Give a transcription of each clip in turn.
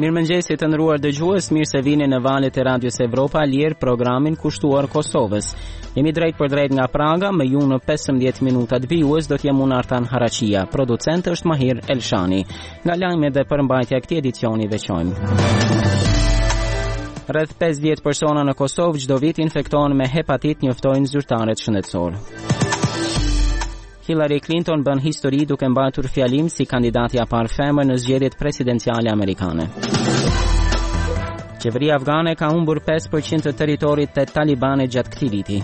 Mirëmëngjesi të nderuar dëgjues, mirë se vini në valët e Radios Evropa Lier, programin kushtuar Kosovës. Jemi drejt për drejt nga Praga, me ju në 15 minutat vijues do t'jem unë Artan Haraqia. Producent është Mahir Elshani. Nga lajmet dhe përmbajtja e këtij edicioni veçojmë. Rreth 50 persona në Kosovë çdo vit infektohen me hepatit, njoftojnë zyrtarët shëndetësor. Hillary Clinton bën histori duke mbajtur fjalim si kandidatja parë femër në zgjedhjet presidenciale amerikane. Qeveria afgane ka humbur 5% të territorit të Talibanit gjatë këtij viti.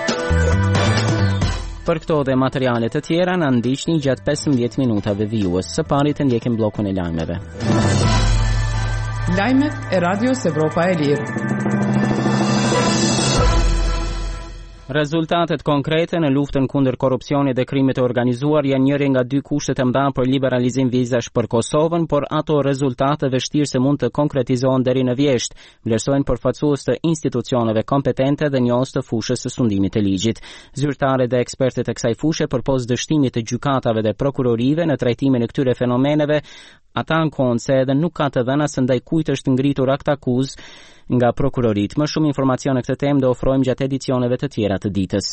Për këto dhe materiale të tjera na ndiqni gjatë 15 minutave vijues. Së pari të ndjekim bllokun e lajmeve. Lajmet e Radios Evropa e Lirë. Rezultatet konkrete në luftën kundër korrupsionit dhe krimit të organizuar janë njëri nga dy kushtet e mëdha për liberalizim vizash për Kosovën, por ato rezultate vështirë se mund të konkretizohen deri në vjesht, vlerësojnë përfaqësues të institucioneve kompetente dhe njohës të fushës së sundimit të ligjit. Zyrtarët dhe ekspertët e kësaj fushë përpos dështimit të gjykatave dhe prokurorive në trajtimin e këtyre fenomeneve, ata ankohen se edhe nuk ka të dhëna se ndaj kujt është ngritur akt akuzë nga prokurorit. Më shumë informacione këtë temë do ofrojmë gjatë edicioneve të tjera të ditës.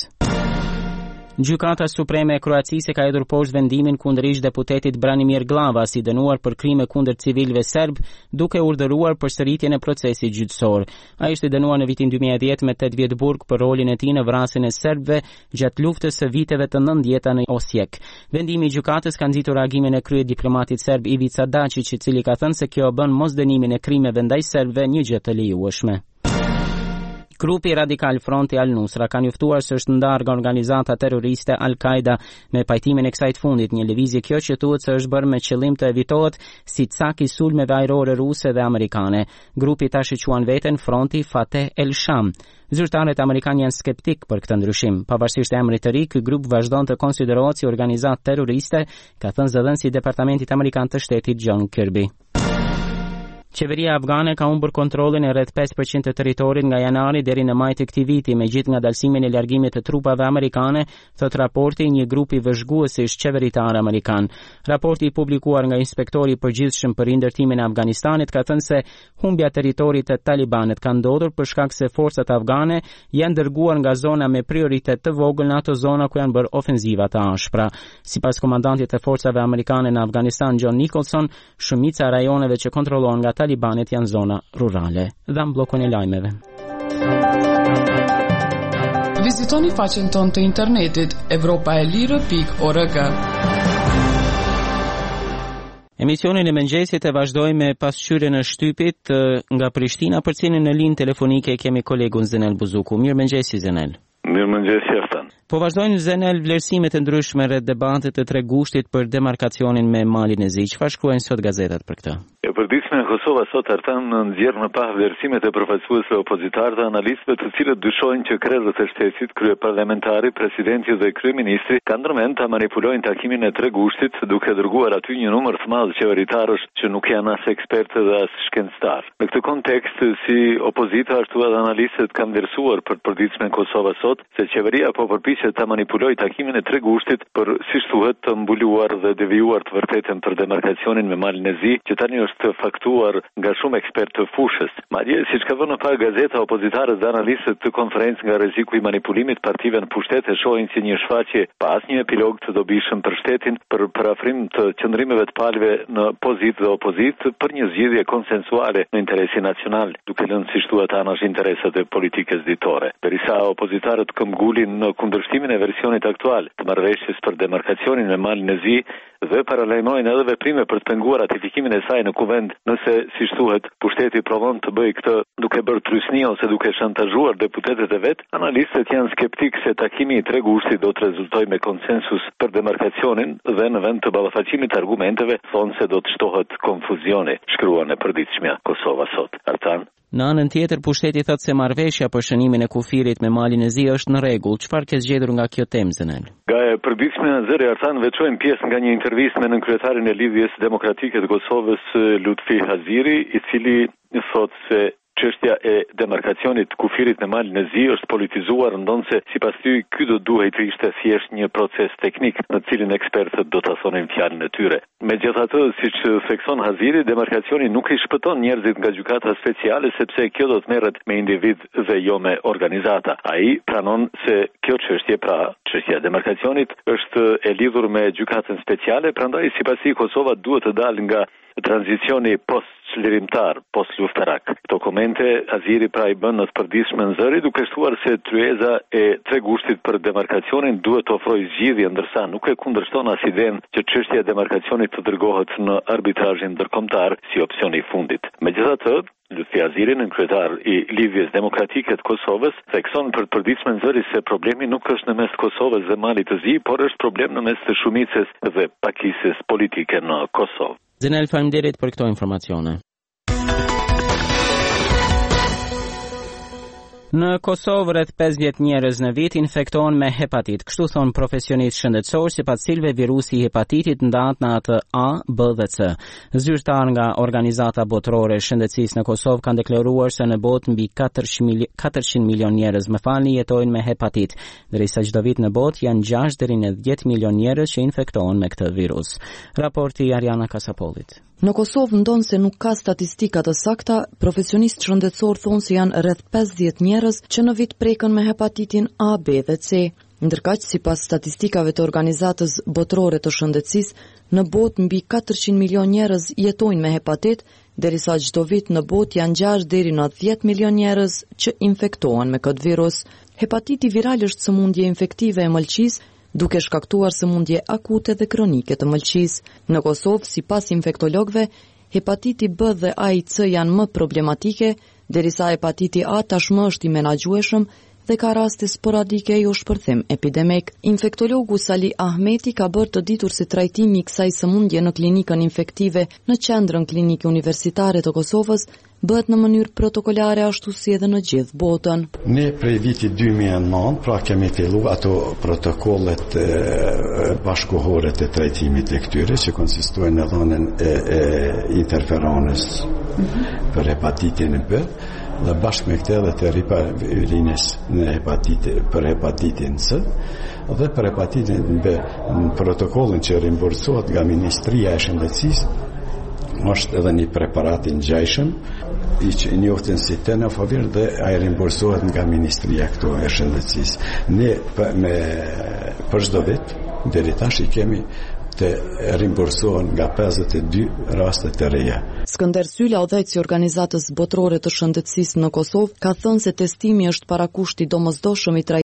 Gjykata Supreme e Kroacisë ka hedhur poshtë vendimin kundër ish deputetit Branimir Glava si dënuar për krime kundër civilëve serb, duke urdhëruar përsëritjen e procesit gjyqësor. Ai ishte dënuar në vitin 2010 me 8 vjet burg për rolin e tij në vrasjen e serbëve gjatë luftës së viteve të 90-ta në Osijek. Vendimi i gjykatës ka nxitur reagimin e krye diplomatit serb Ivica Dačić, i cili ka thënë se kjo bën mosdënimin e krimeve ndaj serbëve një gjë të lejueshme. Grupi radikal Fronti Al-Nusra ka njoftuar se është ndarë nga organizata terroriste Al-Qaida me pajtimin e kësaj të fundit, një lëvizje kjo që thuhet se është bërë me qëllim të evitohet si cak i sulmeve ajrore ruse dhe amerikane. Grupi tash i quan veten Fronti Fateh El-Sham. Zyrtarët amerikanë janë skeptik për këtë ndryshim. Pavarësisht emrit të ri, ky grup vazhdon të konsiderohet si organizatë terroriste, ka thënë zëdhënësi i Departamentit Amerikan të Shtetit John Kirby. Qeveria afgane ka humbur kontrollin e rreth 5% të territorit nga janari deri në maj të këtij viti, megjithë ngadalësimin e largimit të trupave amerikane, thot raporti i një grupi vëzhguesish qeveritar amerikan. Raporti i publikuar nga inspektori i përgjithshëm për rindërtimin e Afganistanit ka thënë se humbja e territorit të Talibanit ka ndodhur për shkak se forcat afgane janë dërguar nga zona me prioritet të vogël në ato zona ku janë bërë ofenziva të ashpra. Sipas komandantit të forcave amerikane në Afganistan, John Nicholson, shumica e rajoneve që kontrollohen nga Talibanit janë zona rurale. Dham bllokun e lajmeve. Vizitoni faqen tonë të internetit europaelire.org. Emisionin e mëngjesit e vazhdojmë me pasqyrjen e shtypit nga Prishtina, për cilin në linjë telefonike kemi kolegun Zenel Buzuku. Mirëmëngjesi Zenel. Mirëmëngjesi Aftan. Po vazhdojnë Zenel vlerësimet e ndryshme rreth debatit të Tregushtit për demarkacionin me Malin e Zi. Çfarë shkruajnë sot gazetat për këtë? Përditshme në Kosova sot Artan nxjerr më pas vlerësimet e përfaqësuesve opozitar dhe analistëve, të cilët dyshojnë që krerët e shtetit, kryeparlamentari, presidenti dhe kryeministri kanë ndërmend ta manipulojnë takimin e Tregushtit, duke dërguar aty një numër të madh qeveritarësh që nuk janë as ekspertë dhe as shkencëtar. Në këtë kontekst, si opozita ashtu edhe analistët kanë vlerësuar për përditshme në Kosova sot se qeveria po përpiqet ta manipulojë takimin e Tregushtit për, siç thuhet, të mbuluar dhe devijuar të vërtetën për demarkacionin me Malin e Zi, që tani është faktuar nga shumë ekspertë të fushës. Madje, siç ka vënë pa gazeta, opozitarët dhe analistët të konferencë nga rreziku i manipulimit partive në pushtet e shohin si një shfaqje pa asnjë epilog të dobishëm për shtetin, për parafrim të qëndrimeve të palëve në pozitë dhe opozitë për një zgjidhje konsensuale në interesin nacional, duke lënë siç thuhet anash interesat e politikës ditore. Derisa opozitarët këmbgulin në kundërshtimin e versionit aktual të marrëveshjes për demarkacionin me Malin e Zi dhe paralajmërojnë edhe veprime për të penguar ratifikimin e saj në kuvend, nëse, siç thuhet, pushteti provon të bëjë këtë duke bërë trysni ose duke shantazhuar deputetët e vet, analistët janë skeptik se takimi i Tregushtit do të rezultojë me konsensus për demarkacionin dhe në vend të ballafaqimit të argumenteve thonë se do të shtohet konfuzioni, shkruan e përditshmja Kosova sot. Artan. Në anën tjetër, pushteti thotë se marrëveshja për shënimin e kufirit me Malin e Zi është në rregull. Çfarë ke zgjedhur nga kjo temë, Zenel? Nga e përditshme zëri Artan veçojmë pjesë nga një intervistë me nënkryetarin e Lidhjes Demokratike të Kosovës, Lutfi Haziri, i cili thotë se çështja e demarkacionit kufirit në malin e zi është politizuar, ndonse sipas tyre ky do duhet të ishte thjesht një proces teknik në cilin ekspertët do ta thonin fjalën e tyre. Megjithatë, siç thekson Haziri, demarkacioni nuk i shpëton njerëzit nga gjykata speciale sepse kjo do të merret me individ dhe jo me organizata. Ai pranon se kjo çështje, pra çështja e demarkacionit, është e lidhur me gjykatën speciale, prandaj sipas tij Kosova duhet të dalë nga tranzicioni post-çlirimtar, post-luftarak. Këto komente Aziri pra i bën në të përditshme në zëri, duke shtuar se tryeza e tregushtit për demarkacionin duhet të ofrojë zgjidhje, ndërsa nuk e kundërshton as idenë që çështja e demarkacionit të dërgohet në arbitrazhin ndërkombëtar si opsioni i fundit. Megjithatë, Lutfi Aziri, në kryetar i Lidhjes Demokratike të Kosovës, thekson për të përditshme në zëri se problemi nuk është në mes të Kosovës dhe Malit të Zi, por është problem në mes të shumicës dhe pakisës politike në Kosovë. Zinel, faleminderit për këto informacione. Në Kosovë rreth 50 njerëz në vit infektohen me hepatit. Kështu thon profesionistë shëndetësor, sipas cilëve virusi i hepatitit ndahet në atë A, B dhe C. Zyrtar nga Organizata Botërore e Shëndetësisë në Kosovë kanë deklaruar se në botë mbi 400 milion njerëz jetojnë me hepatit, ndërsa çdo vit në botë janë 6 deri në 10 milion njerëz që infektohen me këtë virus. Raporti Ariana Kasapolit. Në Kosovë ndonë se nuk ka statistikat të sakta, profesionistë shëndetësor thonë se janë rreth 50 njerëz që në vit prekën me hepatitin A, B dhe C. Ndërkaq, sipas statistikave të Organizatës Botërore të Shëndetësisë, në botë mbi 400 milion njerëz jetojnë me hepatit, derisa çdo vit në botë janë 6 deri në 10 milion njerëz që infektohen me këtë virus. Hepatiti viral është sëmundje infektive e mëlçisë, duke shkaktuar sëmundje akute dhe kronike të mëlçisë. Në Kosovë, sipas infektologëve, hepatiti B dhe A i C janë më problematike, derisa hepatiti A tashmë është i menaxhueshëm dhe ka raste sporadike jo shpërthim epidemik. Infektologu Sali Ahmeti ka bërë të ditur se trajtimi i kësaj sëmundje në klinikën infektive në Qendrën Klinike Universitare të Kosovës bëhet në mënyrë protokolare ashtu si edhe në gjithë botën. Ne prej vitit 2009, pra kemi fillu ato protokollet bashkohore të trajtimit e këtyre që konsistojnë në dhënien e interferonës për hepatitin B dhe bashkë me këtë edhe të ripavirinës për hepatitin C dhe për hepatitin B. Në protokollin që rimbursohet nga Ministria e Shëndetësisë është edhe një preparat i ngjajshëm i që njohten si tenofovir dhe ai rimbursohet nga Ministria këto e Shëndetësisë. Ne për çdo vit deri tash i kemi të rimbursohen nga 52 raste të reja. Skënder Syla, udhëheqësi i Organizatës Botërore të Shëndetësisë në Kosovë, ka thënë se testimi është parakushti domosdoshëm i